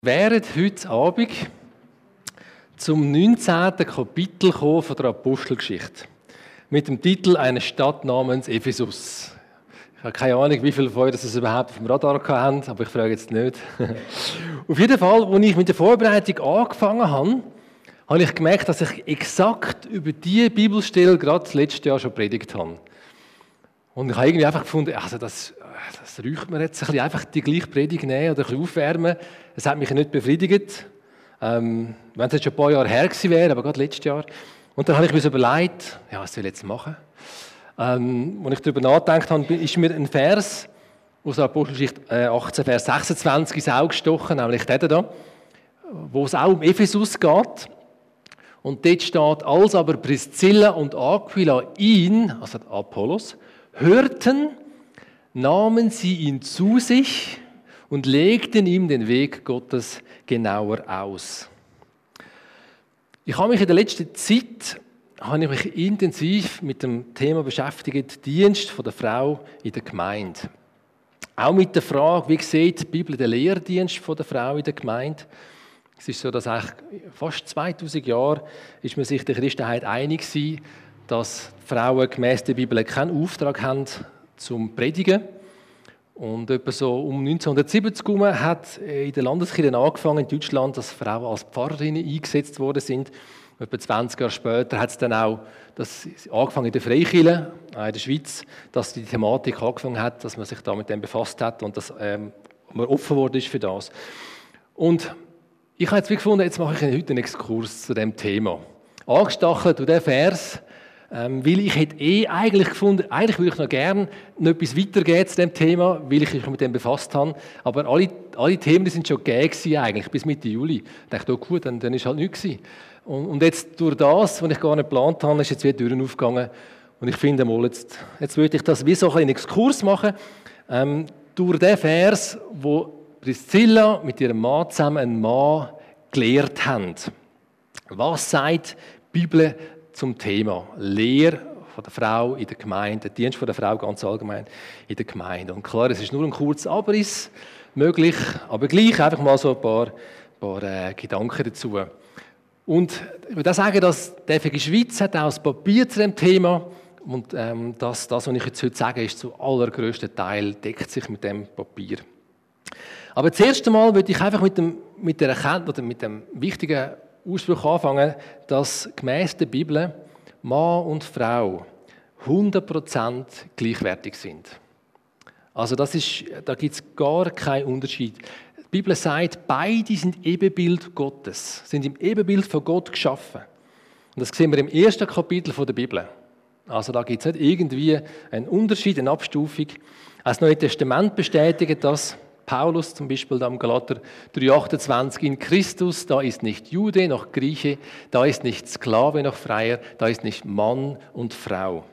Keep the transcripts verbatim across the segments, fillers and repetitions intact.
wären heute Abend zum neunzehnten Kapitel von der Apostelgeschichte mit dem Titel «Eine Stadt namens Ephesus». Ich habe keine Ahnung, wie viele von euch das überhaupt auf dem Radar haben, aber ich frage jetzt nicht. Auf jeden Fall, als ich mit der Vorbereitung angefangen habe, habe ich gemerkt, dass ich exakt über diese Bibelstelle gerade das letzte Jahr schon predigt habe. Und ich habe irgendwie einfach gefunden, also das, das räucht mir jetzt ein bisschen, einfach die gleiche Predigt nehmen oder ein bisschen aufwärmen. Es hat mich nicht befriedigt, ähm, wenn es jetzt schon ein paar Jahre her gewesen wäre, aber gerade letztes Jahr. Und dann habe ich mir so überlegt, ja, was soll ich jetzt machen? Ähm, als ich darüber nachgedacht habe, ist mir ein Vers aus der Apostelgeschichte äh, achtzehn, Vers sechsundzwanzig ins Auge gestochen, nämlich der da, wo es auch um Ephesus geht. Und dort steht, als aber Priscilla und Aquila ihn, also Apollos, hörten, nahmen sie ihn zu sich und legten ihm den Weg Gottes genauer aus. Ich habe mich in der letzten Zeit habe ich mich intensiv mit dem Thema beschäftigt, Dienst von der Frau in der Gemeinde. Auch mit der Frage, wie sieht die Bibel den Lehrdienst von der Frau in der Gemeinde? Es ist so, dass eigentlich fast zweitausend Jahre ist man sich der Christenheit einig war, dass Frauen gemäss der Bibel keinen Auftrag haben zum Predigen. Und etwa so um neunzehnhundertsiebzig herum hat in der Landeskirche angefangen in Deutschland, dass Frauen als Pfarrerinnen eingesetzt worden sind. Etwa zwanzig Jahre später hat es dann auch das angefangen in der Freikirche, auch in der Schweiz, dass die Thematik angefangen hat, dass man sich da mit dem befasst hat und dass ähm, man offen worden ist für das. Und ich habe jetzt wie gefunden, jetzt mache ich heute einen Exkurs zu diesem Thema. Angestachelt durch diesen Vers, ähm, weil ich hätte eh eigentlich gefunden, eigentlich würde ich noch gerne noch etwas weitergehen zu diesem Thema, weil ich mich mit dem befasst habe. Aber alle, alle Themen die sind schon gegeben eigentlich, bis Mitte Juli. Ich dachte, oh gut, dann, dann ist halt nichts gewesen. Und, und jetzt durch das, was ich gar nicht geplant habe, ist jetzt wieder die Türen aufgegangen. Und ich finde mal, jetzt, jetzt würde ich das wie so einen Exkurs machen, ähm, durch den Vers, wo Priscilla mit ihrem Mann zusammen einen Mann gelehrt haben. Was sagt die Bibel zum Thema Lehre von der Frau in der Gemeinde, der Dienst von der Frau ganz allgemein in der Gemeinde? Und klar, es ist nur ein kurzer Abriss möglich, aber gleich einfach mal so ein paar, paar äh, Gedanken dazu. Und ich würde auch sagen, dass die F G Schweiz hat auch ein Papier zu dem Thema und ähm, das, das, was ich jetzt heute sage, ist zu allergrößten Teil deckt sich mit dem Papier. Aber zuerst einmal würde ich einfach mit dem, mit der Erkenntnis oder mit dem wichtigen Ausspruch anfangen, dass gemäss der Bibel Mann und Frau hundert Prozent gleichwertig sind. Also das ist, da gibt es gar keinen Unterschied. Die Bibel sagt, beide sind Ebenbild Gottes, sind im Ebenbild von Gott geschaffen. Und das sehen wir im ersten Kapitel der Bibel. Also da gibt es nicht irgendwie einen Unterschied, eine Abstufung. Das Neue Testament bestätigt das. Paulus zum Beispiel da im Galater drei achtundzwanzig, in Christus, da ist nicht Jude noch Grieche, da ist nicht Sklave noch Freier, da ist nicht Mann und Frau.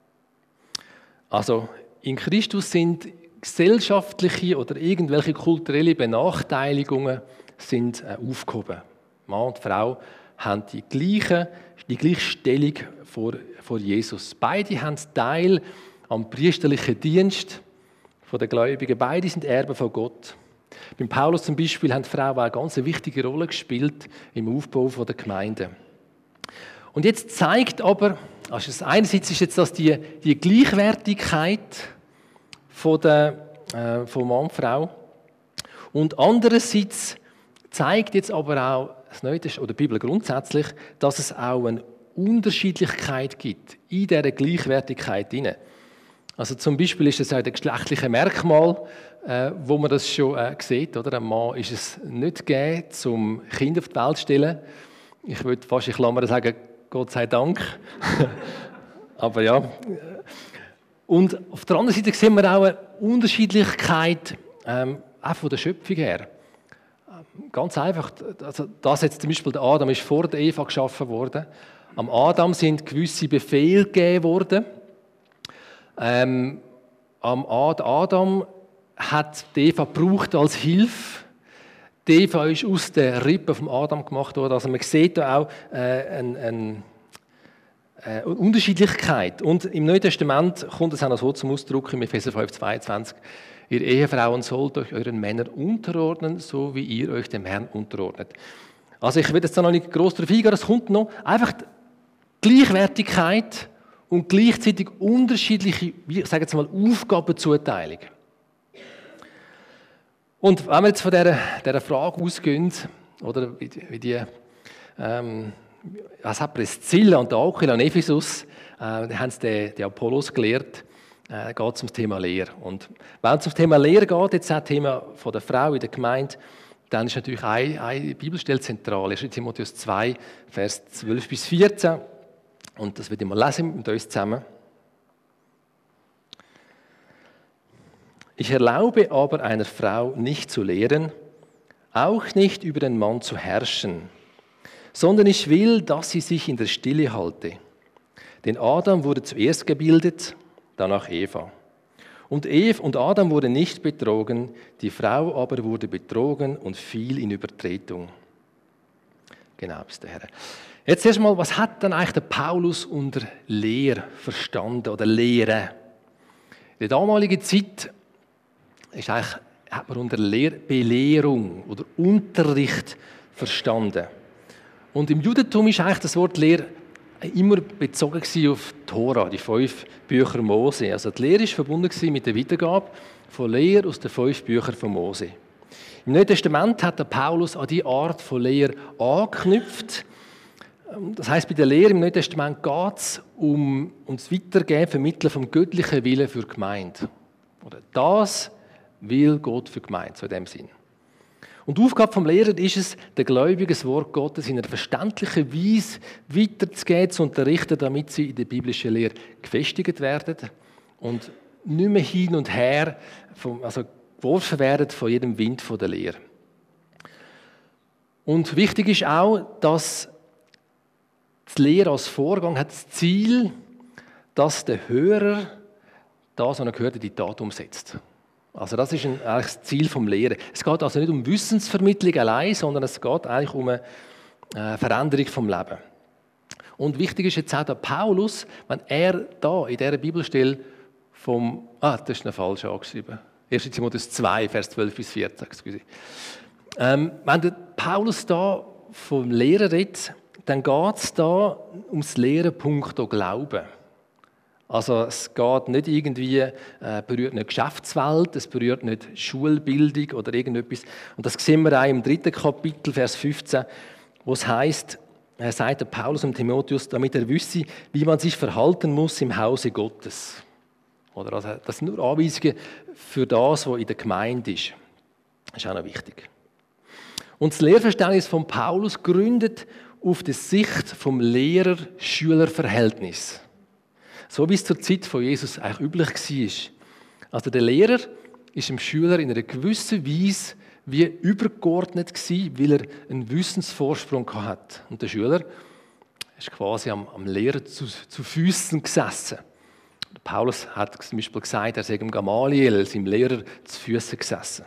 Also in Christus sind gesellschaftliche oder irgendwelche kulturelle Benachteiligungen sind aufgehoben. Mann und Frau haben die gleiche, die gleiche Stellung vor, vor Jesus. Beide haben Teil am priesterlichen Dienst von den Gläubigen. Beide sind Erben von Gott. Beim Paulus zum Beispiel haben Frauen eine ganz wichtige Rolle gespielt im Aufbau der Gemeinde. Und jetzt zeigt aber, also das einerseits ist jetzt das die, die Gleichwertigkeit von, der, äh, von Mann und Frau und andererseits zeigt jetzt aber auch das Neue oder die Bibel grundsätzlich, dass es auch eine Unterschiedlichkeit gibt in dieser Gleichwertigkeit hinein. Also zum Beispiel ist es auch ein geschlechtliches Merkmal, äh, wo man das schon äh, sieht. Oder? Ein Mann ist es nicht gegeben, um Kinder auf die Welt zu stellen. Ich würde fast in Klammern sagen, Gott sei Dank. Aber ja. Und auf der anderen Seite sehen wir auch eine Unterschiedlichkeit, ähm, auch von der Schöpfung her. Ganz einfach, also das jetzt zum Beispiel der Adam ist vor der Eva geschaffen worden. Am Adam sind gewisse Befehle gegeben worden. Ähm, am Adam hat die Eva gebraucht als Hilfe. Die Eva ist aus der Rippe vom Adam gemacht worden. Also man sieht da auch äh, eine, eine, eine Unterschiedlichkeit. Und im Neuen Testament kommt es auch noch so zum Ausdruck, im Epheser fünf zweiundzwanzig. Ihr Ehefrauen sollt euch euren Männern unterordnen, so wie ihr euch dem Herrn unterordnet. Also ich will jetzt da noch nicht gross darauf eingehen, es kommt noch einfach die Gleichwertigkeit und gleichzeitig unterschiedliche, ich sage jetzt mal, Aufgabenzuteilung. Und wenn wir jetzt von dieser, dieser Frage ausgehen, oder wie die, wie die ähm, was hat Priscilla und Aquila und Ephesus, äh, die haben den, den Apollos gelehrt, äh, geht es um das Thema Lehre. Und wenn es um das Thema Lehre geht, jetzt auch das Thema von der Frau in der Gemeinde, dann ist natürlich eine, eine Bibelstelle zentral. erster Timotheus zwei, Vers zwölf bis vierzehn. Und das wird ich mal lesen mit uns zusammen. Ich erlaube aber einer Frau nicht zu lehren, auch nicht über den Mann zu herrschen, sondern ich will, dass sie sich in der Stille halte. Denn Adam wurde zuerst gebildet, danach Eva. Und Eve und Adam wurde nicht betrogen, die Frau aber wurde betrogen und fiel in Übertretung. Genau, ist der Herr. Jetzt erst mal, was hat dann eigentlich der Paulus unter Lehre verstanden oder Lehre? In der damaligen Zeit ist eigentlich, hat man unter Lehr Belehrung oder Unterricht verstanden. Und im Judentum ist eigentlich das Wort Lehre immer bezogen auf die Tora, die fünf Bücher Mose. Also die Lehre ist verbunden mit der Weitergabe von Lehre aus den fünf Büchern von Mose. Im Neuen Testament hat der Paulus an diese Art von Lehre angeknüpft. Das heisst, bei der Lehre im Neuen Testament geht es um, um das Weitergeben, Vermitteln vom göttlichen Willen für die Gemeinde. Oder das will Gott für die Gemeinde, so in dem Sinn. Und die Aufgabe des Lehrers ist es, den Gläubigen das Wort Gottes in einer verständlichen Weise weiterzugeben, zu unterrichten, damit sie in der biblischen Lehre gefestigt werden und nicht mehr hin und her vom, also geworfen werden von jedem Wind von der Lehre. Und wichtig ist auch, dass die Lehre als Vorgang hat das Ziel, dass der Hörer das, was er gehört, in die Tat umsetzt. Also das ist ein, eigentlich das Ziel des Lehren. Es geht also nicht um Wissensvermittlung allein, sondern es geht eigentlich um eine äh, Veränderung des Lebens. Und wichtig ist jetzt auch der Paulus, wenn er da in dieser Bibelstelle vom, ah, das ist noch falsch angeschrieben, erster Timotheus zwei, Vers zwölf bis vierzehn, excuse. Ähm, wenn der Paulus da vom Lehren redet, dann geht es da ums Lehren punkto Glauben. Also es geht nicht irgendwie, äh, berührt nicht die Geschäftswelt, es berührt nicht Schulbildung oder irgendetwas. Und das sehen wir auch im dritten Kapitel, Vers fünfzehn, wo es heisst, er sagt der Paulus und Timotheus, damit er wisse, wie man sich verhalten muss im Hause Gottes. Oder also, das sind nur Anweisungen für das, was in der Gemeinde ist. Das ist auch noch wichtig. Und das Lehrverständnis von Paulus gründet auf der Sicht vom Lehrer-Schüler-Verhältnis. So wie es zur Zeit von Jesus eigentlich üblich war. Also der Lehrer ist dem Schüler in einer gewissen Weise wie übergeordnet gewesen, weil er einen Wissensvorsprung hatte. Und der Schüler ist quasi am, am Lehrer zu, zu Füßen gesessen. Paulus hat zum Beispiel gesagt, er sei dem Gamaliel, seinem Lehrer, zu Füßen gesessen.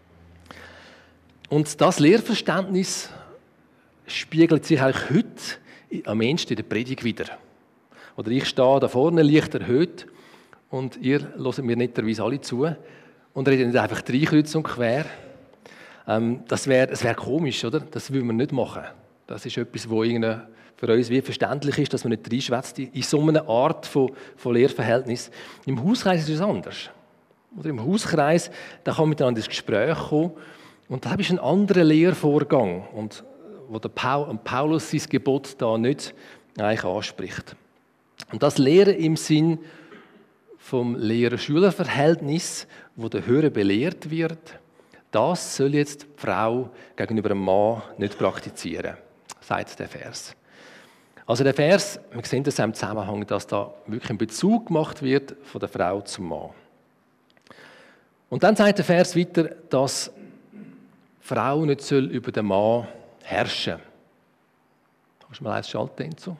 Und das Lehrverständnis spiegelt sich eigentlich heute am ehesten in der Predigt wieder. Oder ich stehe da vorne, leicht erhöht, und ihr hört mir netterweise alle zu und redet nicht einfach drei kreuz und quer. Ähm, das wäre das wär komisch, oder? Das will man nicht machen. Das ist etwas, wo für uns wie verständlich ist, dass man nicht reinschwätzt in so einer Art von, von Lehrverhältnis. Im Hauskreis ist es anders. Oder im Hauskreis, da kann man miteinander ins Gespräch kommen, und da ist ein anderer Lehrvorgang, und wo der Paulus sein Gebot da nicht eigentlich anspricht. Und das Lehren im Sinn vom Lehrer-Schüler-Verhältnis, wo der Hörer belehrt wird, das soll jetzt die Frau gegenüber dem Mann nicht praktizieren, sagt der Vers. Also der Vers, wir sehen das im Zusammenhang, dass da wirklich ein Bezug gemacht wird von der Frau zum Mann. Und dann sagt der Vers weiter, dass die Frau nicht soll über den Mann herrschen soll. Kannst du mal eins schalten so?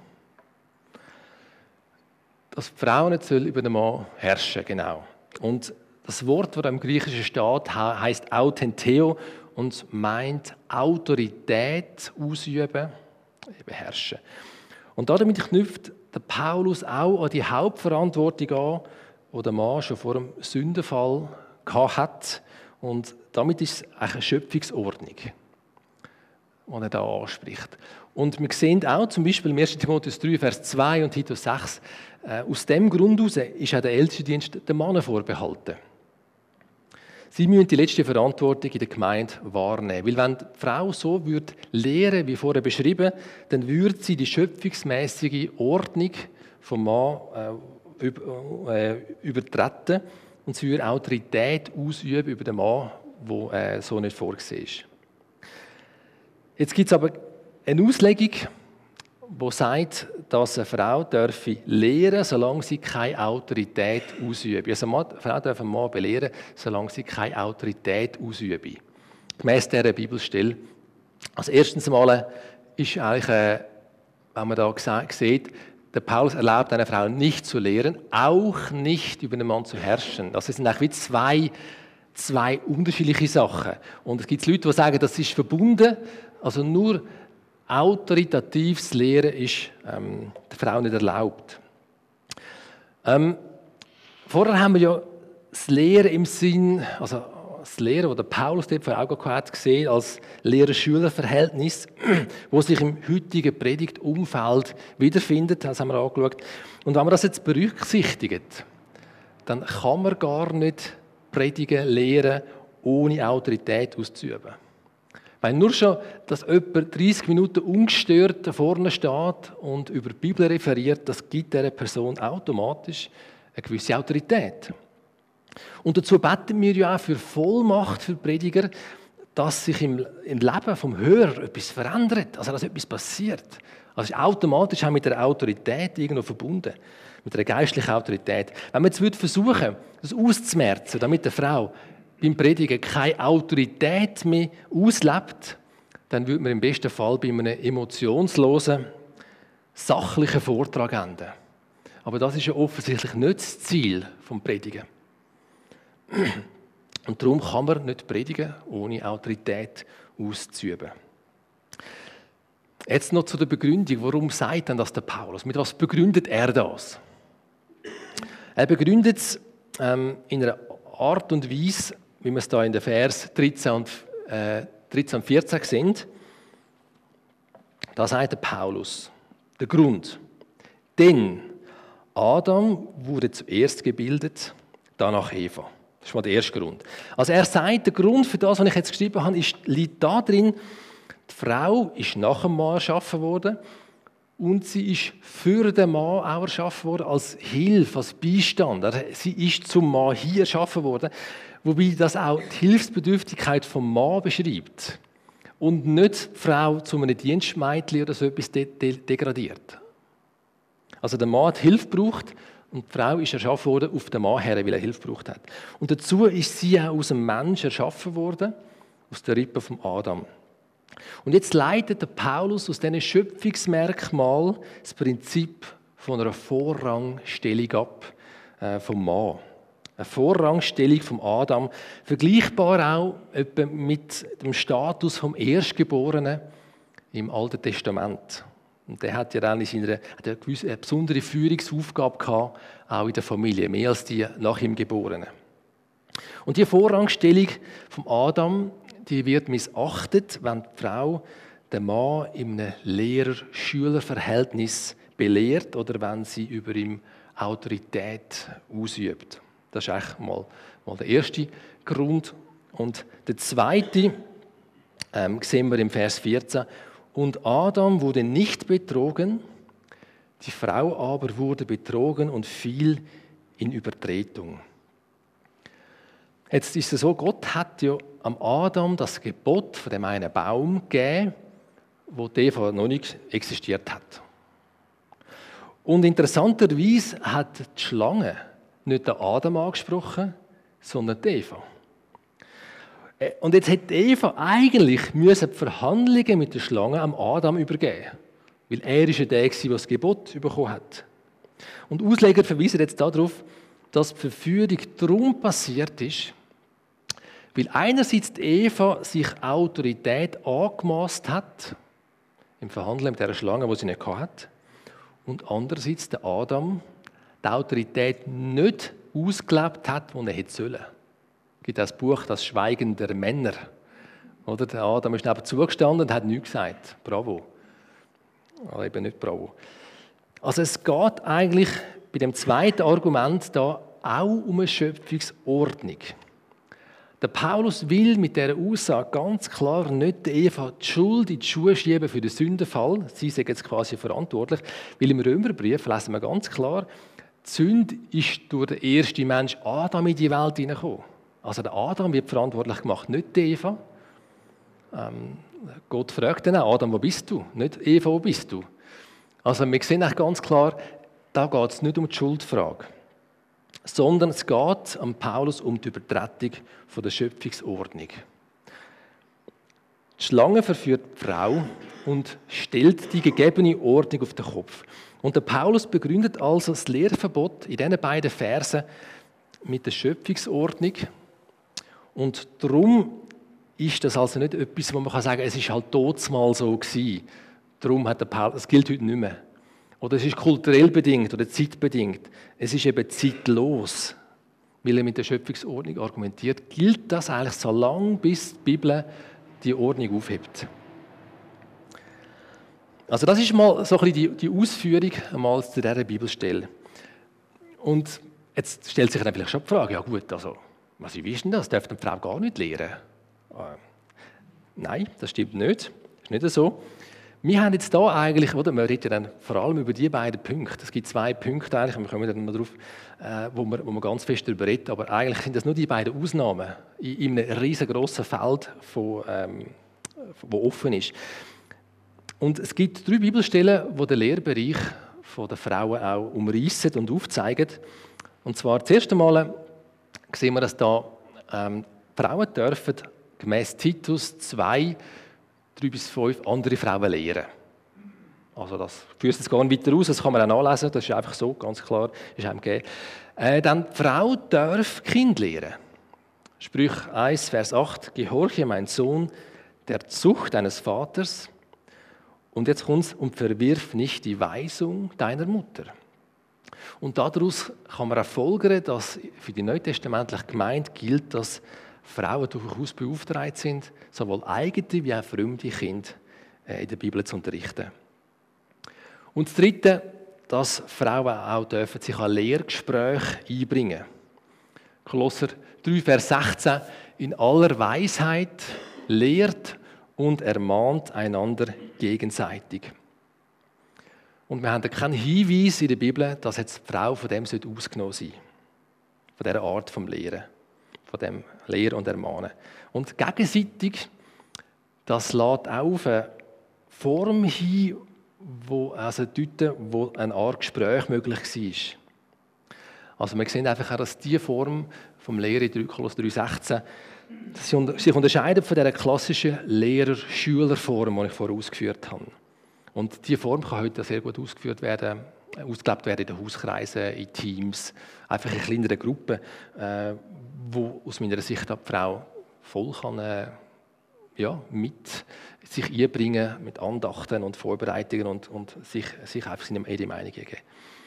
Dass die Frau nicht soll über den Mann herrschen, genau. Und das Wort, das im Griechischen steht, heisst Authenteo und meint Autorität ausüben, eben herrschen. Und damit knüpft der Paulus auch an die Hauptverantwortung an, die der Mann schon vor dem Sündenfall hat. Und damit ist es eine Schöpfungsordnung, die er da anspricht. Und wir sehen auch zum Beispiel im ersten Timotheus drei, Vers zwei und Titus sechs, äh, aus dem Grund heraus ist auch der Ältestendienst den Männern vorbehalten. Sie müssen die letzte Verantwortung in der Gemeinde wahrnehmen. Weil wenn die Frau so würde lehren, wie vorher beschrieben, dann würde sie die schöpfungsmäßige Ordnung vom Mann äh, über, äh, übertreten und sie würde Autorität ausüben über den Mann, der äh, so nicht vorgesehen ist. Jetzt gibt es aber eine Auslegung, die sagt, dass eine Frau dürfe lehren, solange sie keine Autorität ausübe. Also eine Frau darf einen Mann belehren, solange sie keine Autorität ausübe. Gemäss dieser Bibelstelle. Also erstens einmal ist eigentlich, äh, wenn man da sieht, der Paulus erlaubt einer Frau nicht zu lehren, auch nicht über den Mann zu herrschen. Das sind eigentlich wie zwei, zwei unterschiedliche Sachen. Und es gibt Leute, die sagen, das ist verbunden, also nur autoritatives Lehren ist ähm, der Frau nicht erlaubt. Ähm, vorher haben wir ja das Lehren im Sinn, also das Lehren, das der Paulus dort vor Augen hat, gesehen als Lehrer-Schüler-Verhältnis, wo sich im heutigen Predigtumfeld wiederfindet. Das haben wir angeschaut. Und wenn man das jetzt berücksichtigt, dann kann man gar nicht predigen, lehren, ohne Autorität auszuüben. Weil nur schon, dass jemand dreißig Minuten ungestört da vorne steht und über die Bibel referiert, das gibt dieser Person automatisch eine gewisse Autorität. Und dazu beten wir ja auch für Vollmacht für Prediger, dass sich im, im Leben vom Hörer etwas verändert, also dass etwas passiert. Also ist automatisch auch mit der Autorität irgendwo verbunden, mit einer geistlichen Autorität. Wenn man jetzt versuchen, das auszumerzen, damit eine Frau beim Predigen keine Autorität mehr auslebt, dann würde man im besten Fall bei einem emotionslosen, sachlichen Vortrag enden. Aber das ist ja offensichtlich nicht das Ziel des Predigen. Und darum kann man nicht predigen, ohne Autorität auszuüben. Jetzt noch zu der Begründung. Warum sagt denn das der Paulus? Mit was begründet er das? Er begründet es ähm, in einer Art und Weise, wie wir es da in den Vers dreizehn und, äh, dreizehn und vierzehn sehen. Da sagt der Paulus, der Grund. Denn Adam wurde zuerst gebildet, danach Eva. Das ist mal der erste Grund. Also er sagt, der Grund für das, was ich jetzt geschrieben habe, ist, liegt darin, die Frau ist nach dem Mann erschaffen worden und sie ist für den Mann auch erschaffen worden, als Hilfe, als Beistand. Also sie ist zum Mann hier erschaffen worden, wobei das auch die Hilfsbedürftigkeit vom Mann beschreibt und nicht die Frau zu einem Dienstmädchen oder so etwas de- de- degradiert. Also der Mann hat Hilfe gebraucht und die Frau ist erschaffen worden auf den Mann her, weil er Hilfe gebraucht hat. Und dazu ist sie auch aus dem Mensch erschaffen worden, aus der Rippe von Adam. Und jetzt leitet der Paulus aus diesen Schöpfungsmerkmalen das Prinzip von einer Vorrangstellung ab äh, vom Mann. Eine Vorrangstellung vom Adam, vergleichbar auch etwa mit dem Status vom Erstgeborenen im Alten Testament. Und der hat ja dann in seiner, hat eine, gewisse, eine besondere Führungsaufgabe gehabt, auch in der Familie, mehr als die nach ihm Geborenen. Und die Vorrangstellung vom Adam, die wird missachtet, wenn die Frau den Mann in einem Lehrer-Schüler-Verhältnis belehrt oder wenn sie über ihm Autorität ausübt. Das ist eigentlich mal, mal der erste Grund. Und der zweite ähm, sehen wir im Vers vierzehn. Und Adam wurde nicht betrogen, die Frau aber wurde betrogen und fiel in Übertretung. Jetzt ist es so, Gott hat ja am Adam das Gebot von dem einen Baum gegeben, wo die Eva noch nicht existiert hat. Und interessanterweise hat die Schlange nicht den Adam angesprochen, sondern die Eva. Und jetzt hätte Eva eigentlich müssen die Verhandlungen mit der Schlange am Adam übergeben, weil er ist ja der, der das Gebot bekommen hat. Und Ausleger verweisen jetzt darauf, dass die Verführung darum passiert ist, weil einerseits die Eva sich Autorität angemaßt hat, im Verhandeln mit dieser Schlange, die sie nicht hatte, und andererseits der Adam die Autorität nicht ausgelebt hat, die er hätte sollen. gibt das Buch «Das Schweigen der Männer». Oder? Der Adam ist neben zugestanden und hat nichts gesagt. Bravo. Aber eben nicht bravo. Also es geht eigentlich bei dem zweiten Argument da auch um eine Schöpfungsordnung. Der Paulus will mit dieser Aussage ganz klar nicht der Eva die Schuld in die Schuhe schieben für den Sündenfall. Sie sind jetzt quasi verantwortlich. Weil im Römerbrief lesen wir ganz klar, die Sünde ist durch den ersten Mensch Adam in die Welt hineingekommen. Also der Adam wird verantwortlich gemacht, nicht die Eva. Ähm, Gott fragt dann auch, Adam, wo bist du? Nicht Eva, wo bist du? Also wir sehen eigentlich ganz klar, da geht es nicht um die Schuldfrage, sondern es geht am Paulus um die Übertretung von der Schöpfungsordnung. Die Schlange verführt die Frau und stellt die gegebene Ordnung auf den Kopf. Und der Paulus begründet also das Lehrverbot in diesen beiden Versen mit der Schöpfungsordnung. Und darum ist das also nicht etwas, wo man sagen kann, es ist halt mal so gewesen. Darum hat der Paulus, das gilt heute nicht mehr. Oder es ist kulturell bedingt oder zeitbedingt. Es ist eben zeitlos, weil er mit der Schöpfungsordnung argumentiert. Gilt das eigentlich so lange, bis die Bibel die Ordnung aufhebt? Also das ist mal so ein bisschen die, die Ausführung einmal zu dieser Bibelstelle. Und jetzt stellt sich dann vielleicht schon die Frage, ja gut, also, was ist denn das? Darf eine Frau gar nicht lehren? Äh, nein, das stimmt nicht. Das ist nicht so. Wir haben jetzt hier eigentlich, oder, wir reden dann vor allem über die beiden Punkte. Es gibt zwei Punkte eigentlich, wir kommen dann mal drauf, äh, wo, wir, wo wir ganz fest darüber reden, aber eigentlich sind das nur die beiden Ausnahmen in, in einem riesengroßen Feld, von, ähm, wo offen ist. Und es gibt drei Bibelstellen, die den Lehrbereich der Frauen auch umreissen und aufzeigen. Und zwar das erste Mal sehen wir, dass da ähm, Frauen dürfen gemäss Titus zwei, drei bis fünf andere Frauen lehren. Also das führt jetzt gar nicht weiter aus, das kann man auch nachlesen, das ist einfach so, ganz klar, ist einem gegeben. Äh, dann, die Frau darf Kind lehren. Sprüche eins, Vers acht, gehorche, mein Sohn, der Zucht deines Vaters. Und jetzt kommt es, und verwirf nicht die Weisung deiner Mutter. Und daraus kann man auch folgern, dass für die neutestamentliche Gemeinde gilt, dass Frauen durchaus beauftragt sind, sowohl eigene wie auch fremde Kinder in der Bibel zu unterrichten. Und das Dritte, dass Frauen auch dürfen sich an Lehrgespräche einbringen dürfen. Kolosser drei, Vers sechzehn, in aller Weisheit lehrt und ermahnt einander gegenseitig. Und wir haben da keinen Hinweis in der Bibel, dass jetzt die Frau von dem ausgenommen sein sollte. Von dieser Art vom Lehren. Von dem Lehren und Ermahnen. Und gegenseitig, das lädt auch auf eine Form hin, wo, also dort, wo eine Art Gespräch möglich war. Also wir sehen einfach auch, dass diese Form vom Lehren in Kolosser drei, sechzehn sich unterscheidet von dieser klassischen Lehrer-Schüler-Form, die ich vorher ausgeführt habe. Und diese Form kann heute sehr gut ausgeführt werden, ausgelebt werden in den Hauskreisen, in Teams, einfach in kleineren Gruppen, äh, wo aus meiner Sicht die Frau voll kann, äh, ja, mit sich einbringen, mit Andachten und Vorbereitungen und, und sich, sich einfach seine Meinung geben.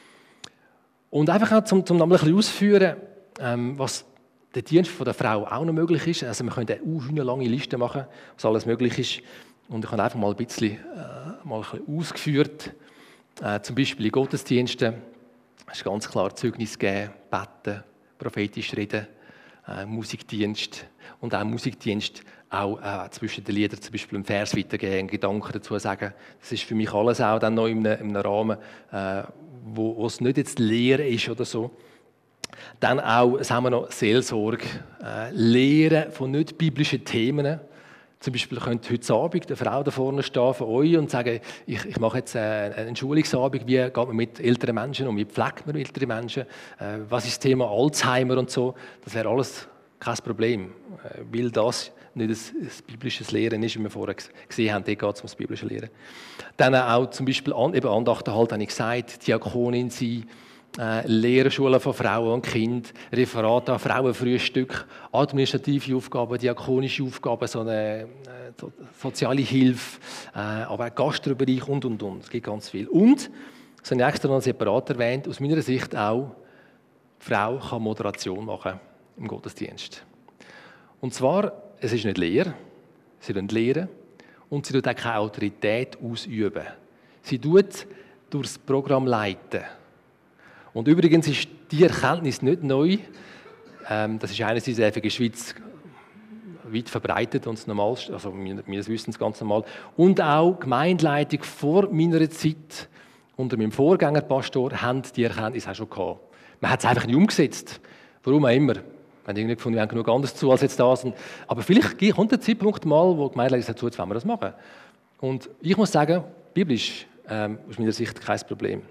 Und einfach auch zum, zum noch ein bisschen ausführen, ähm, was der Dienst von der Frau auch noch möglich ist. Also wir können eine lange Liste machen, was alles möglich ist. Und ich habe einfach mal ein bisschen, äh, mal ein bisschen ausgeführt. Äh, zum Beispiel in Gottesdiensten ist ganz klar Zeugnis geben, beten, prophetisch reden, äh, Musikdienst und auch Musikdienst auch äh, zwischen den Liedern zum Beispiel einen Vers weitergeben, einen Gedanken dazu sagen. Das ist für mich alles auch dann noch in einem, in einem Rahmen, äh, wo, wo es nicht jetzt Lehre ist oder so. Dann auch, das haben wir noch, Seelsorge, äh, Lehren von nicht biblischen Themen. Zum Beispiel könnte heute Abend eine Frau da vorne stehen von euch und sagen, ich, ich mache jetzt äh, einen Schulungsabend, wie geht man mit älteren Menschen um, wie pflegt man ältere Menschen, äh, was ist das Thema Alzheimer und so. Das wäre alles kein Problem, äh, weil das nicht ein, ein biblisches Lehren ist, wie wir vorher gesehen haben, dort geht es um das biblische Lehren. Dann auch zum Beispiel an, eben Andachten halt, habe ich gesagt, Diakonin sein, Äh, Lehrschulen von Frauen und Kindern, Referate an Frauenfrühstück, administrative Aufgaben, diakonische Aufgaben, so eine äh, so, soziale Hilfe, äh, aber auch Gastrobereich und, und, und. Es gibt ganz viel. Und, das habe ich extra noch separat erwähnt, aus meiner Sicht auch, die Frau kann Moderation machen im Gottesdienst. Und zwar, es ist nicht leer, sie lehren und sie tut auch keine Autorität ausüben. Sie tut durch das Programm leiten. Und übrigens ist die Erkenntnis nicht neu. Ähm, das ist einerseits in der Schweiz weit verbreitet und das Normalste, also meines Wissens ganz normal. Und auch Gemeindeleitung vor meiner Zeit unter meinem Vorgängerpastor haben die Erkenntnis auch schon gehabt. Man hat es einfach nicht umgesetzt. Warum auch immer. Wir haben irgendwie gefunden, wir haben genug anderes zu als jetzt das. Aber vielleicht kommt der Zeitpunkt mal, wo die Gemeindeleitung sagt, so, jetzt wollen wir das machen. Und ich muss sagen, biblisch ähm, aus meiner Sicht kein Problem.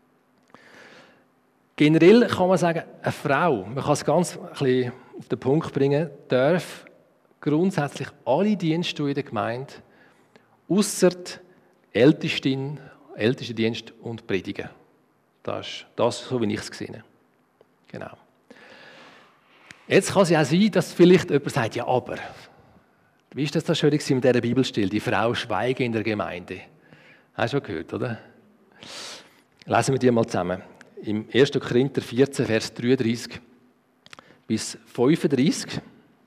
Generell kann man sagen, eine Frau, man kann es ganz ein bisschen auf den Punkt bringen, darf grundsätzlich alle Dienste in der Gemeinde, ausser Ältestin, ältester Dienst und Predigen. Das ist das, so wie ich es gesehen habe. Genau. Jetzt kann es ja auch sein, dass vielleicht jemand sagt, ja, aber, wie ist das da schön mit dieser Bibelstelle, die Frau schweige in der Gemeinde? Hast du schon gehört, oder? Lesen wir die mal zusammen. Im ersten Korinther vierzehn, Vers dreiunddreißig bis fünfunddreißig.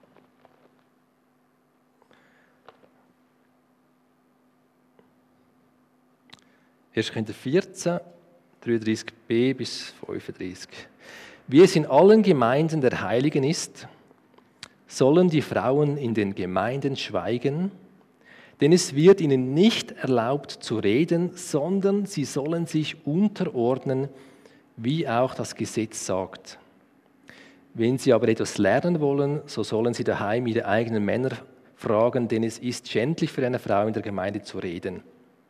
erster Korinther vierzehn, dreiunddreißig b bis fünfunddreißig. Wie es in allen Gemeinden der Heiligen ist, sollen die Frauen in den Gemeinden schweigen, denn es wird ihnen nicht erlaubt zu reden, sondern sie sollen sich unterordnen, wie auch das Gesetz sagt. Wenn sie aber etwas lernen wollen, so sollen sie daheim ihre eigenen Männer fragen, denn es ist schändlich für eine Frau in der Gemeinde zu reden.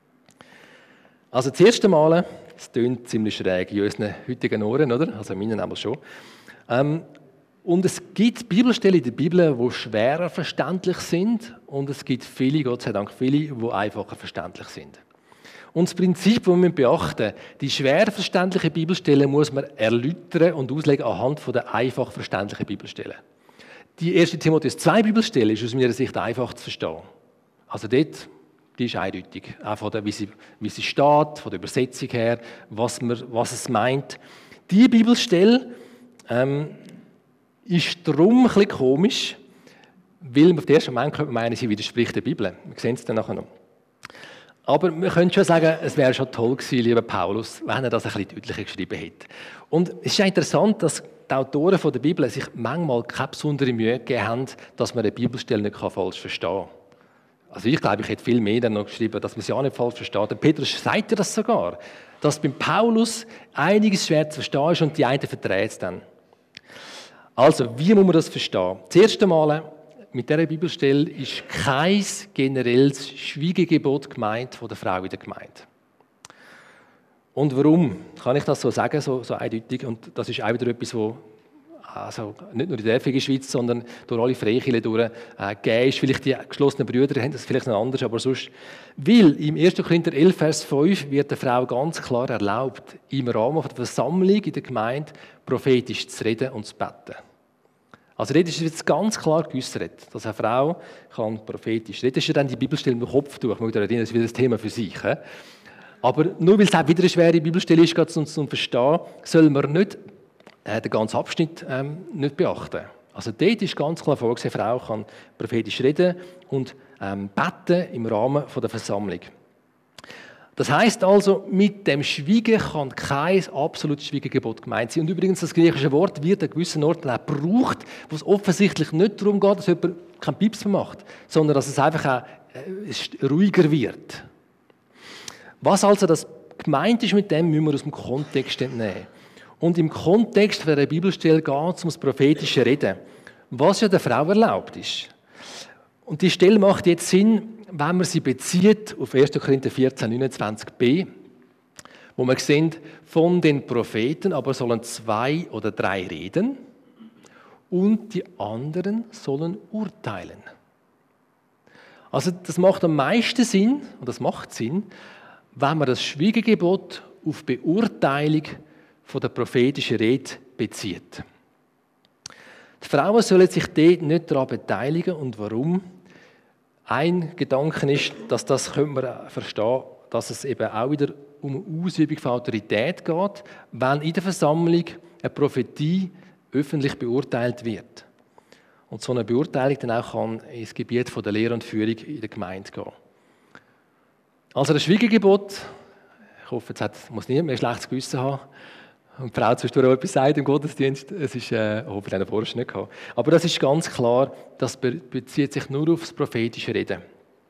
Also das erste Mal, es tönt ziemlich schräg in unseren heutigen Ohren, oder? Also in meinen aber schon. Ähm, und es gibt Bibelstellen in der Bibel, die schwerer verständlich sind, und es gibt viele, Gott sei Dank viele, die einfacher verständlich sind. Und das Prinzip, das wir beachten, die schwer verständlichen Bibelstellen muss man erläutern und auslegen anhand der einfach verständlichen Bibelstellen. Die erste Timotheus zwei Bibelstelle ist aus meiner Sicht einfach zu verstehen. Also dort, die ist eindeutig, auch von der, wie, sie, wie sie steht, von der Übersetzung her, was, man, was es meint. Die Bibelstelle ähm, ist darum ein bisschen komisch, weil man auf den ersten Moment könnte man meinen, sie widerspricht der Bibel. Wir sehen es dann nachher noch. Aber wir können schon sagen, es wäre schon toll gewesen, lieber Paulus, wenn er das ein bisschen deutlicher geschrieben hätte. Und es ist ja interessant, dass die Autoren der Bibel sich manchmal keine besondere Mühe gegeben haben, dass man eine Bibelstelle nicht falsch verstehen kann. Also ich glaube, ich hätte viel mehr dann noch geschrieben, dass man sie auch nicht falsch versteht. Der Petrus sagt ja das sogar, dass beim Paulus einiges schwer zu verstehen ist und die einen verdreht es dann. Also, wie muss man das verstehen? Das erste Mal, mit dieser Bibelstelle ist kein generelles Schweigegebot gemeint von der Frau in der Gemeinde. Und warum kann ich das so sagen, so, so eindeutig? Und das ist auch wieder etwas, was also nicht nur in der F G Schweiz, sondern durch alle Freikirchen durch äh, gegeben ist. Vielleicht die geschlossenen Brüder haben das vielleicht noch anders, aber sonst. Weil im ersten Korinther elf, Vers fünf wird der Frau ganz klar erlaubt, im Rahmen der Versammlung in der Gemeinde prophetisch zu reden und zu beten. Also dort ist jetzt ganz klar geäussert, dass eine Frau kann prophetisch reden. Das ist ja dann die Bibelstelle im Kopftuch. Das ist wieder das Thema für sich. He? Aber nur weil es auch wieder eine schwere Bibelstelle ist, gerade zum, zum Verstehen, soll man nicht äh, den ganzen Abschnitt ähm, nicht beachten. Also dort ist ganz klar vorgesehen, eine Frau kann prophetisch reden und ähm, beten im Rahmen von der Versammlung. Das heisst also, mit dem Schweigen kann kein absolutes Schweigegebot gemeint sein. Und übrigens, das griechische Wort wird an gewissen Orten auch gebraucht, wo es offensichtlich nicht darum geht, dass jemand keinen Pips mehr macht, sondern dass es einfach auch äh, ruhiger wird. Was also das gemeint ist mit dem, müssen wir aus dem Kontext entnehmen. Und im Kontext der Bibelstelle geht es um das prophetische Reden, was ja der Frau erlaubt ist. Und die Stelle macht jetzt Sinn, wenn man sie bezieht auf erster Korinther vierzehn, neunundzwanzig b, wo man sehen, von den Propheten aber sollen zwei oder drei reden und die anderen sollen urteilen. Also das macht am meisten Sinn, und das macht Sinn, wenn man das Schweigegebot auf Beurteilung von der prophetischen Rede bezieht. Die Frauen sollen sich dort nicht daran beteiligen. Und warum? Ein Gedanke ist, dass das könnte man verstehen, dass es eben auch wieder um eine Ausübung von Autorität geht, wenn in der Versammlung eine Prophetie öffentlich beurteilt wird. und so eine Beurteilung dann auch kann ins Gebiet von der Lehre und Führung in der Gemeinde gehen. Also das Schwiegergebot, ich hoffe, jetzt hat, muss niemand mehr ein schlechtes Gewissen haben und die Frau zwischendurch auch etwas sagt im Gottesdienst, es ist, äh, ich hoffe, den vorher nicht gehabt. Aber das ist ganz klar, das bezieht sich nur auf das prophetische Reden.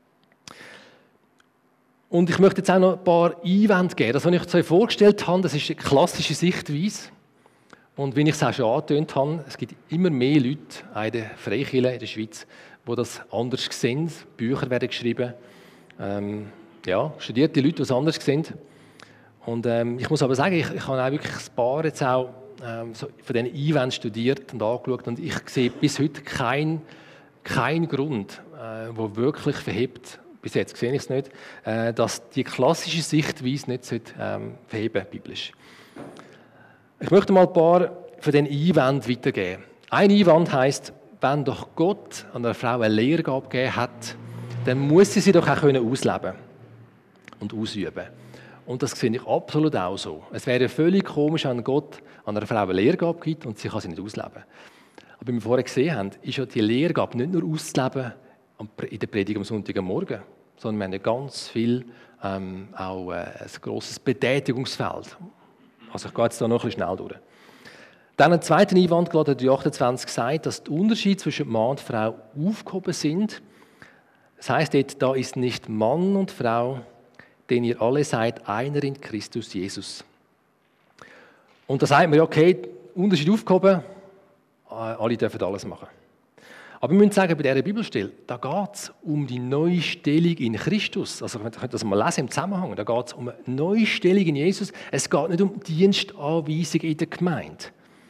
Und ich möchte jetzt auch noch ein paar Einwände geben. Das, was ich euch vorgestellt habe, das ist eine klassische Sichtweise. Und wie ich es auch schon angetönt habe, es gibt immer mehr Leute in der Freikirche in der Schweiz, die das anders sehen. Bücher werden geschrieben. Ähm, ja, studierte Leute, die es anders sehen. Und ähm, ich muss aber sagen, ich, ich habe auch wirklich ein paar jetzt auch ähm, so von diesen Einwänden studiert und angeschaut. Und ich sehe bis heute keinen kein Grund, äh, der wirklich verhebt, bis jetzt sehe ich es nicht, äh, dass die klassische Sichtweise nicht sollte, ähm, verheben biblisch. Ich möchte mal ein paar von diesen Einwänden weitergeben. Ein Einwand heisst, wenn doch Gott an einer Frau eine Lehrgabe gegeben hat, dann muss sie sie doch auch können ausleben und ausüben. Und das sehe ich absolut auch so. Es wäre völlig komisch, wenn Gott an einer Frau eine Lehrgabe gibt und sie kann sie nicht ausleben. Aber wie wir vorher gesehen haben, ist ja die Lehrgabe nicht nur auszuleben in der Predigt am Sonntagmorgen, sondern wir haben ja ganz viel ähm, auch äh, ein grosses Betätigungsfeld. Also ich gehe jetzt da noch ein bisschen schnell durch. Dann ein zweiter Einwand, gerade der achtundzwanzig sagt, dass die Unterschiede zwischen Mann und Frau aufgehoben sind. Das heisst dort, da ist nicht Mann und Frau, denn ihr alle seid einer in Christus Jesus. Und da sagt man ja, okay, Unterschied aufgehoben, alle dürfen alles machen. Aber wir müssen sagen, bei dieser Bibelstelle, da geht es um die neue Stellung in Christus. Also, ihr könnt das mal lesen im Zusammenhang. Da geht es um eine neue Stellung in Jesus. Es geht nicht um Dienstanweisung in der Gemeinde.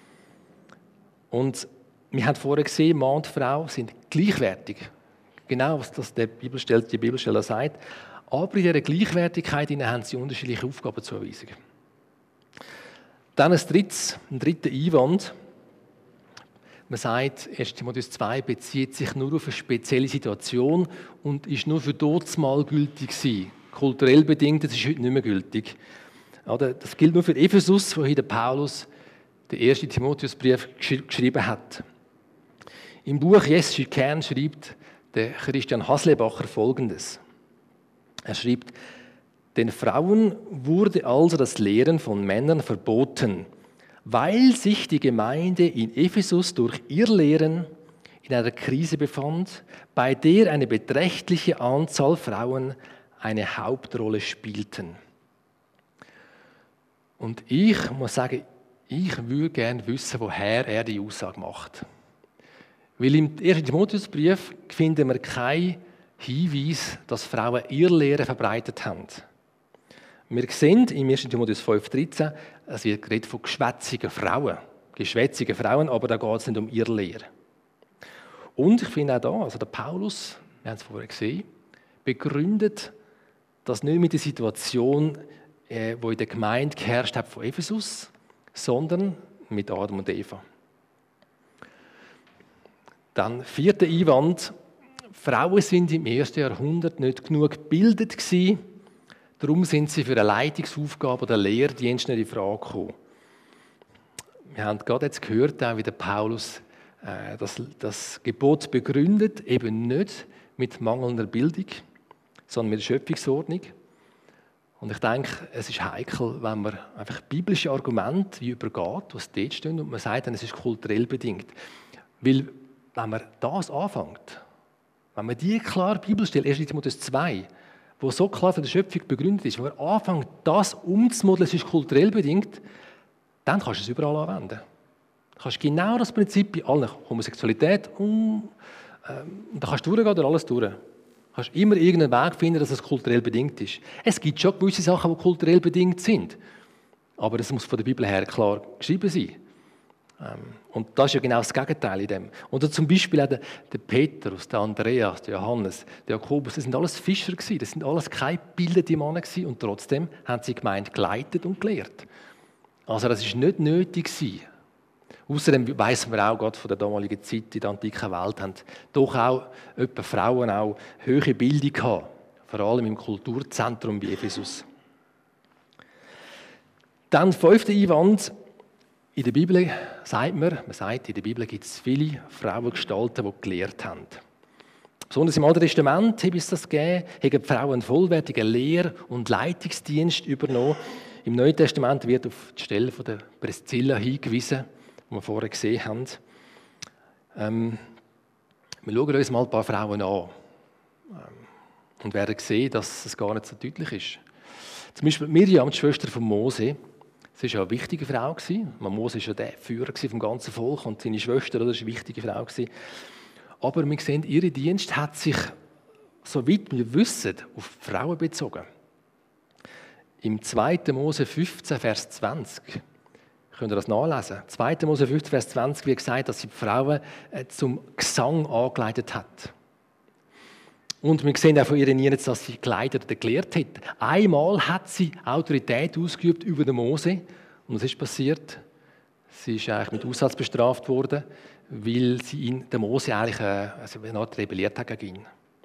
Und wir haben vorher gesehen, Mann und Frau sind gleichwertig. Genau, was das die Bibelstelle, die Bibelstelle sagt. Aber in dieser Gleichwertigkeit haben sie unterschiedliche Aufgabenzuweisungen. Dann ein drittes, ein dritter Einwand. Man sagt, erster Timotheus zwei bezieht sich nur auf eine spezielle Situation und ist nur für dortmal gültig gewesen. Kulturell bedingt, das ist heute nicht mehr gültig. Das gilt nur für Ephesus, wo hier der Paulus den ersten Timotheusbrief geschrieben hat. Im Buch Jessische Kern schreibt der Christian Haslebacher Folgendes. Er schreibt, den Frauen wurde also das Lehren von Männern verboten, weil sich die Gemeinde in Ephesus durch ihr Lehren in einer Krise befand, bei der eine beträchtliche Anzahl Frauen eine Hauptrolle spielten. Und ich muss sagen, ich würde gerne wissen, woher er die Aussage macht. Weil im ersten Timotheusbrief finden wir keinen Hinweis, dass Frauen ihr Lehren verbreitet haben. Wir sehen im ersten Timotheus fünf dreizehn, es wird geredet von geschwätzigen Frauen, geschwätzigen Frauen, aber da geht es nicht um ihre Lehre. Und ich finde auch da, also der Paulus, wir haben es vorher gesehen, begründet das nicht mit der Situation, äh, die in der Gemeinde geherrscht hat von Ephesus, sondern mit Adam und Eva. Dann vierter Einwand, Frauen sind im ersten Jahrhundert nicht genug gebildet gewesen, darum sind sie für eine Leitungsaufgabe oder Lehrdienst nicht in Frage gekommen. Wir haben gerade jetzt gehört, auch wie der Paulus äh, das, das Gebot begründet, eben nicht mit mangelnder Bildung, sondern mit der Schöpfungsordnung. Und ich denke, es ist heikel, wenn man einfach biblische Argumente wie übergeht, was dort stehen, und man sagt dann, es ist kulturell bedingt. Weil, wenn man das anfängt, wenn man die klare Bibelstelle, erster Timotheus zwei, wo so klar von der Schöpfung begründet ist, wenn man anfängt, das umzumodeln, es ist kulturell bedingt, dann kannst du es überall anwenden. Du kannst genau das Prinzip bei allen, Homosexualität, um, ähm, da kannst du durchgehen oder alles durch. Du kannst immer irgendeinen Weg finden, dass es kulturell bedingt ist. Es gibt schon gewisse Sachen, die kulturell bedingt sind, aber das muss von der Bibel her klar geschrieben sein. Und das ist ja genau das Gegenteil in dem. Und zum Beispiel auch der, der Petrus, der Andreas, der Johannes, der Jakobus, das sind alles Fischer gewesen, das sind alles keine gebildeten Männer gewesen, und trotzdem haben sie die Gemeinde geleitet und gelehrt. Also das ist nicht nötig gewesen. Außerdem weiss man auch, gerade von der damaligen Zeit in der antiken Welt, haben doch auch etwa Frauen auch hohe Bildung gehabt, vor allem im Kulturzentrum bei Ephesus. Dann fünfter Einwand, In der Bibel sagt man, man sagt, in der Bibel gibt es viele Frauengestalten, die gelehrt haben. Besonders im Alten Testament hat es das gegeben, haben die Frauen einen vollwertigen Lehr- und Leitungsdienst übernommen. Im Neuen Testament wird auf die Stelle von der Priscilla hingewiesen, die wir vorher gesehen haben. Ähm, wir schauen uns mal ein paar Frauen an ähm, und werden sehen, dass es gar nicht so deutlich ist. Zum Beispiel Miriam, die Schwester von Mose. Sie war ja eine wichtige Frau. Mose war ja der Führer vom ganzen Volk und seine Schwester war eine wichtige Frau. Aber wir sehen, ihr Dienst hat sich, soweit wir wissen, auf Frauen bezogen. Im zweiten Mose fünfzehn, Vers zwanzig, könnt ihr das nachlesen. zweiten Mose fünfzehn, Vers zwanzig wird gesagt, dass sie die Frauen zum Gesang angeleitet hat. Und wir sehen auch von ihr nie, dass sie geleitet oder gelehrt hat. Einmal hat sie Autorität ausgeübt über den Mose. Und was ist passiert? Sie ist eigentlich mit Aussatz bestraft worden, weil sie ihn, der Mose eigentlich äh, also eine Art rebelliert hat gegen ihn.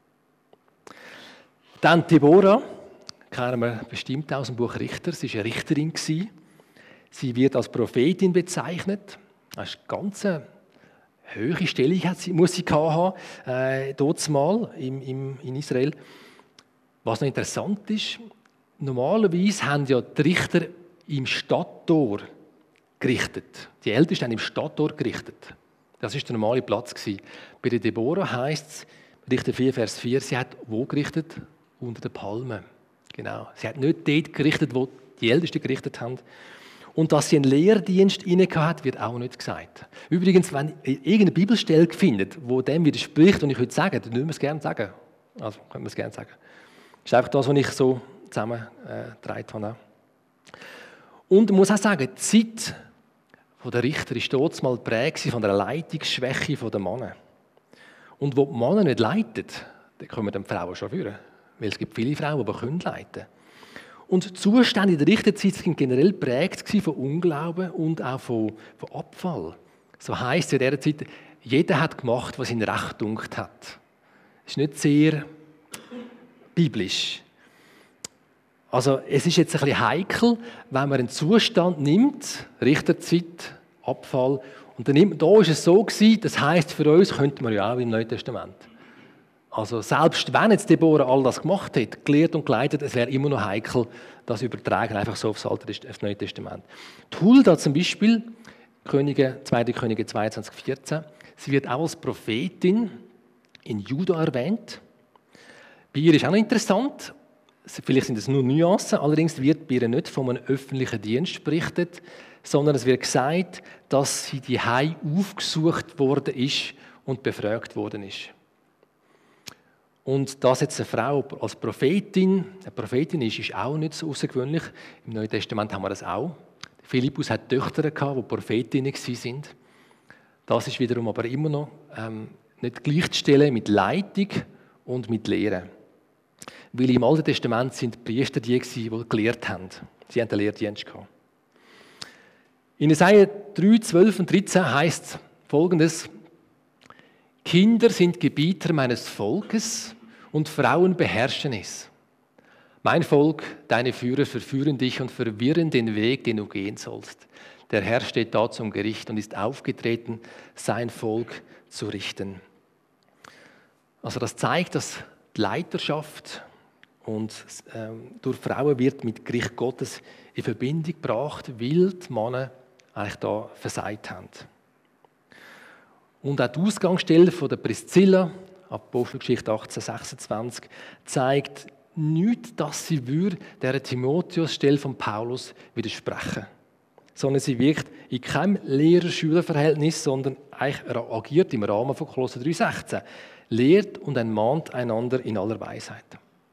Dann Deborah, kennen wir bestimmt aus dem Buch Richter. Sie war eine Richterin. Sie wird als Prophetin bezeichnet. Das ist eine ganz hohe Stellung, hat sie, muss sie haben, äh, dort mal im, im, in Israel. Was noch interessant ist, normalerweise haben ja die Richter im Stadttor gerichtet. Die Ältesten haben im Stadttor gerichtet. Das war der normale Platz. Bei der Deborah heisst es, Richter vier, Vers vier, sie hat wo gerichtet? Unter den Palmen. Genau. Sie hat nicht dort gerichtet, wo die Ältesten gerichtet haben. Und dass sie einen Lehrdienst inne hat, wird auch nicht gesagt. Übrigens, wenn ihr irgendeine Bibelstelle findet, wo dem widerspricht, und ich würde sagen, dann würden wir es gerne sagen. Also, können wir es gerne sagen. Das ist einfach das, was ich so zusammengetragen habe. Und man muss auch sagen, die Zeit der Richter war dort mal geprägt von der Leitungsschwäche der Männer. Und wo die Männer nicht leiten, dann kommen die Frauen schon führen. Weil es gibt viele Frauen, die leiten können. Und die Zustände in der Richterzeit waren generell geprägt von Unglauben und auch von, von Abfall. So heisst es in dieser Zeit, jeder hat gemacht, was ihn recht gedunkt hat. Das ist nicht sehr biblisch. Also es ist jetzt ein bisschen heikel, wenn man einen Zustand nimmt, Richterzeit, Abfall, und dann nimmt, da ist es so gewesen, das heisst für uns, könnte man ja auch im Neuen Testament. Also selbst wenn jetzt Deborah all das gemacht hat, gelehrt und geleitet, es wäre immer noch heikel, das übertragen einfach so aufs, Alte, aufs Neue Testament. Die Hulda zum Beispiel, Könige, zweite Könige zweiundzwanzig, vierzehn, sie wird auch als Prophetin in Juda erwähnt. Bei ihr ist auch noch interessant, vielleicht sind es nur Nuancen, allerdings wird bei ihr nicht von einem öffentlichen Dienst berichtet, sondern es wird gesagt, dass sie die Hei aufgesucht worden ist und befragt worden ist. Und dass jetzt eine Frau als Prophetin, eine Prophetin ist, ist auch nicht so außergewöhnlich. Im Neuen Testament haben wir das auch. Philippus hat Töchter gehabt, die Prophetinnen waren. Das ist wiederum aber immer noch ähm, nicht gleichzustellen mit Leitung und mit Lehre. Weil im Alten Testament sind die Priester die, die gelehrt haben. Sie haben den Lehrdienst gehabt. In Jesaja drei, zwölf und dreizehn heißt Folgendes: Kinder sind Gebieter meines Volkes und Frauen beherrschen es. Mein Volk, deine Führer verführen dich und verwirren den Weg, den du gehen sollst. Der Herr steht da zum Gericht und ist aufgetreten, sein Volk zu richten. Also das zeigt, dass die Leiterschaft und ähm, durch Frauen wird mit Gericht Gottes in Verbindung gebracht, weil die Männer eigentlich da versagt haben. Und auch die Ausgangsstelle von der Priscilla, Apostelgeschichte achtzehn, sechsundzwanzig, zeigt nicht, dass sie würde der Timotheus-Stelle von Paulus widersprechen. Sondern sie wirkt in keinem Lehrer-Schüler-Verhältnis, sondern eigentlich agiert im Rahmen von Kolosser drei, sechzehn. Lehrt und ermahnt einander in aller Weisheit.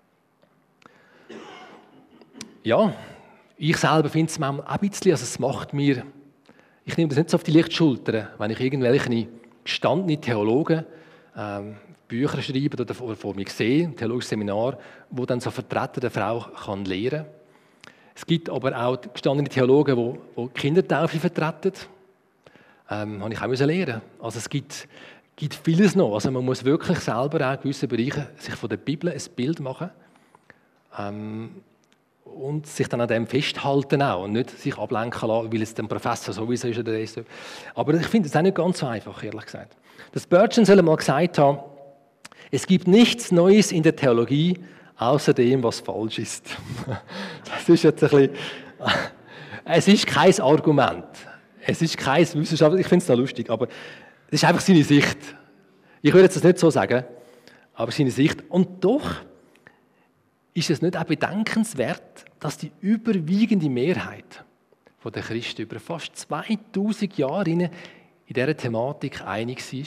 Ja, ich selber finde es manchmal auch ein bisschen, also es macht mir, ich nehme das nicht so auf die leichte Schulter, wenn ich irgendwelche gestandene Theologen ähm, Bücher schreiben oder vor, vor mir sehe, ein theologisches Seminar, wo dann so Vertreter der Frau kann lehren. Es gibt aber auch gestandene Theologen, die, die Kindertaufe vertreten. Ähm, habe ich auch müssen lernen. Also es gibt, gibt vieles noch. Also man muss wirklich selber auch in gewissen Bereichen sich von der Bibel ein Bild machen. Ähm, und sich dann an dem festhalten auch und nicht sich ablenken lassen, weil es der Professor sowieso ist oder so. Aber ich finde es auch nicht ganz so einfach, ehrlich gesagt. Das Spurgeon soll mal gesagt haben, es gibt nichts Neues in der Theologie, außer dem, was falsch ist. Das ist jetzt ein bisschen, es ist kein Argument. Es ist kein Wissenschaft, ich finde es noch lustig, aber es ist einfach seine Sicht. Ich würde jetzt das nicht so sagen, aber seine Sicht. Und doch ist es nicht auch bedenkenswert, dass die überwiegende Mehrheit der Christen über fast zweitausend Jahre in dieser Thematik einig war.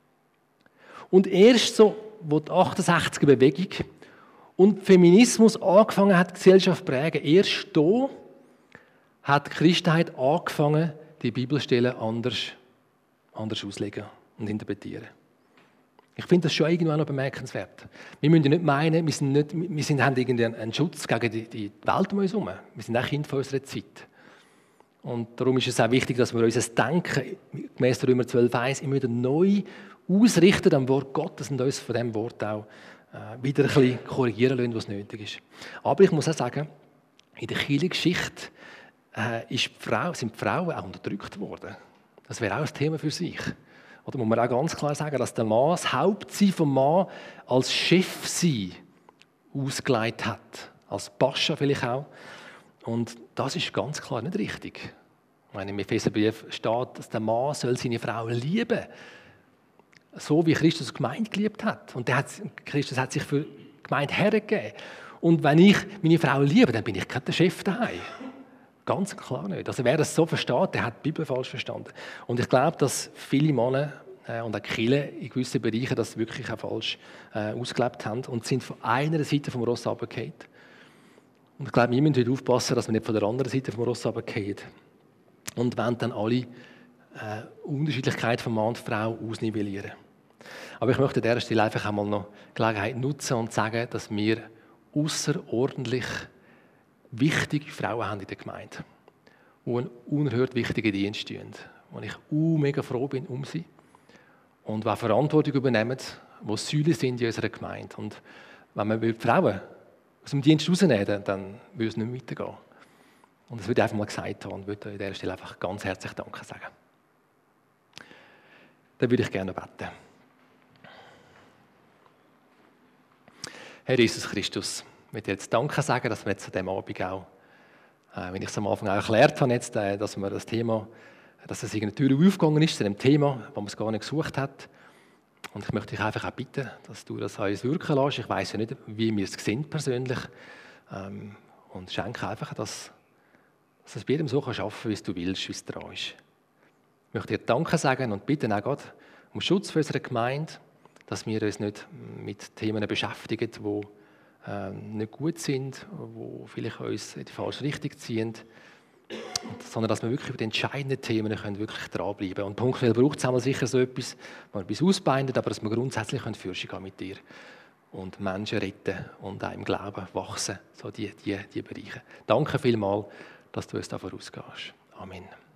Und erst so, wo die achtundsechziger Bewegung und Feminismus angefangen hat, die Gesellschaft zu prägen, erst da hat die Christenheit angefangen, die Bibelstellen anders, anders auszulegen und interpretieren. Ich finde das schon irgendwann noch bemerkenswert. Wir müssen ja nicht meinen, wir, sind nicht, wir sind, haben irgendeinen Schutz gegen die, die Welt um uns herum. Wir sind auch Kinder von unserer Zeit. Und darum ist es auch wichtig, dass wir unser Denken, gemäss Römer zwölf eins, immer wieder neu ausrichten am Wort Gottes und uns von diesem Wort auch äh, wieder ein bisschen korrigieren lassen, was nötig ist. Aber ich muss auch sagen, in der Kirchengeschichte äh, ist die Frau, sind die Frauen auch unterdrückt worden. Das wäre auch ein Thema für sich. Oder muss man auch ganz klar sagen, dass der Mann das Hauptsein vom Mann als Chef sein ausgelegt hat. Als Pascha vielleicht auch. Und das ist ganz klar nicht richtig. Ich meine, im Epheserbrief steht, dass der Mann soll seine Frau lieben soll. So wie Christus die Gemeinde geliebt hat. Und der hat, Christus hat sich für die Gemeinde hergegeben. Und wenn ich meine Frau liebe, dann bin ich kein Chef daheim. Ganz klar nicht. Also wer das so versteht, der hat die Bibel falsch verstanden. Und ich glaube, dass viele Männer äh, und auch Kirchen in gewissen Bereichen das wirklich auch falsch äh, ausgelebt haben und sind von einer Seite vom Ross runtergefallen. Und ich glaube, wir müssen heute aufpassen, dass wir nicht von der anderen Seite vom Ross runterfallen. Und wollen dann alle äh, Unterschiedlichkeit von Mann und Frau ausnivellieren. Aber ich möchte an dieser Stelle einfach einmal noch die Gelegenheit nutzen und sagen, dass wir außerordentlich wichtige Frauen haben in der Gemeinde, die einen unerhört wichtigen Dienst tun, wo ich uh, mega froh bin um sie und die Verantwortung übernehmen, die Säulen sind in unserer Gemeinde. Und wenn man die Frauen aus dem Dienst rausnehmen, dann würde es nicht mehr weitergehen. Und das würde ich einfach mal gesagt haben und würde an dieser Stelle einfach ganz herzlich Danke sagen. Dann würde ich gerne beten. Herr Jesus Christus, ich möchte jetzt Danke sagen, dass wir jetzt an diesem Abend auch, äh, wenn ich es am Anfang auch erklärt habe, jetzt, äh, dass wir das Thema, dass es irgendeine Tür aufgegangen ist zu einem Thema, das man es gar nicht gesucht hat. Und ich möchte dich einfach auch bitten, dass du das an uns wirken lässt. Ich weiss ja nicht, wie wir es sind persönlich. Ähm, und schenke einfach, dass, dass es bei jedem so schaffen kann, wie es du willst, wie es dran ist. Ich möchte dir Danke sagen und bitten auch Gott um Schutz für unsere Gemeinde, dass wir uns nicht mit Themen beschäftigen, die nicht gut sind, die vielleicht uns in die falsche Richtung ziehen, sondern dass wir wirklich über die entscheidenden Themen können wirklich dranbleiben können. Und punktuell braucht es einmal sicher so etwas, wo wir etwas ausbindet, aber dass wir grundsätzlich Fürsche gehen mit dir und Menschen retten und auch im Glauben wachsen, so die, die, die Bereiche. Danke vielmals, dass du uns da vorausgehst. Amen.